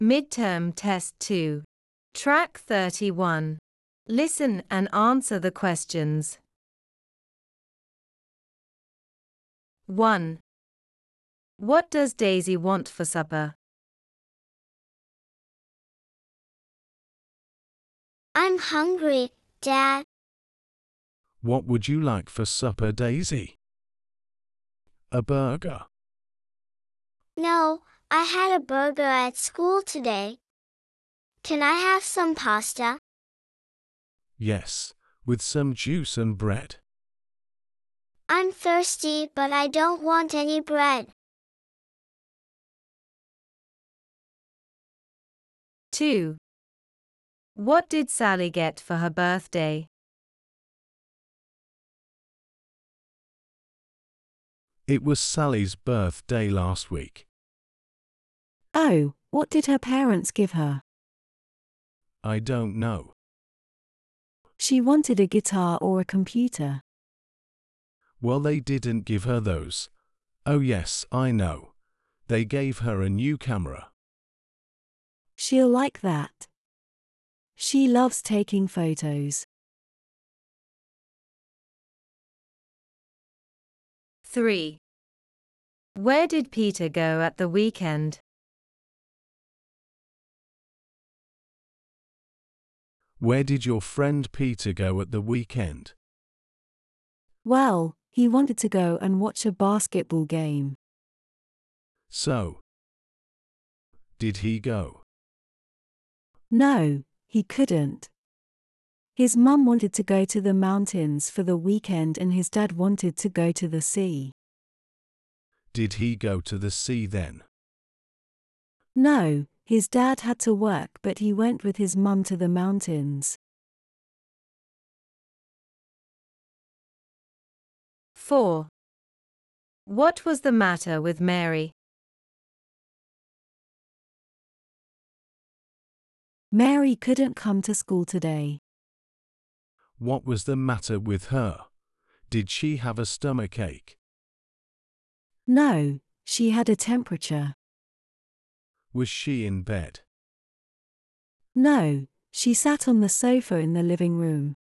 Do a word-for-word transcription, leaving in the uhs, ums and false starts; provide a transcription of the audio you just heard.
Midterm Test two. Track thirty-one. Listen and answer the questions. one. What does Daisy want for supper? I'm hungry, Dad. What would you like for supper, Daisy? A burger. No, I had a burger at school today. Can I have some pasta? Yes, with some juice and bread. I'm thirsty, but I don't want any bread. two. What did Sally get for her birthday? It was Sally's birthday last week. Oh, what did her parents give her? I don't know. She wanted a guitar or a computer. Well, they didn't give her those. Oh yes, I know. They gave her a new camera. She'll like that. She loves taking photos. three. Where did Peter go at the weekend? Where did your friend Peter go at the weekend? Well, he wanted to go and watch a basketball game. So, did he go? No, he couldn't. His mum wanted to go to the mountains for the weekend and his dad wanted to go to the sea. Did he go to the sea then? No, his dad had to work but he went with his mum to the mountains. four. What was the matter with Mary? Mary couldn't come to school today. What was the matter with her? Did she have a stomachache? No, she had a temperature. Was she in bed? No, she sat on the sofa in the living room.